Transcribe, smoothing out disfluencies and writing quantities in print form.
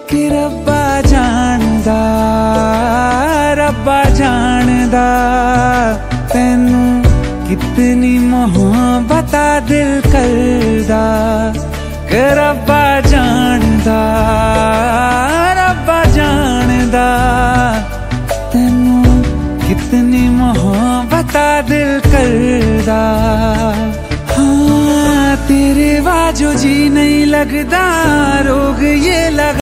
कि रब्बा जानदा तैनू कितनी मोहब्बत दिल करदा। कि रब्बा जानदा तैनू कितनी मोहब्बत दिल करदा। हाँ तेरे बाजू जी नहीं लगदा, रोग ये लग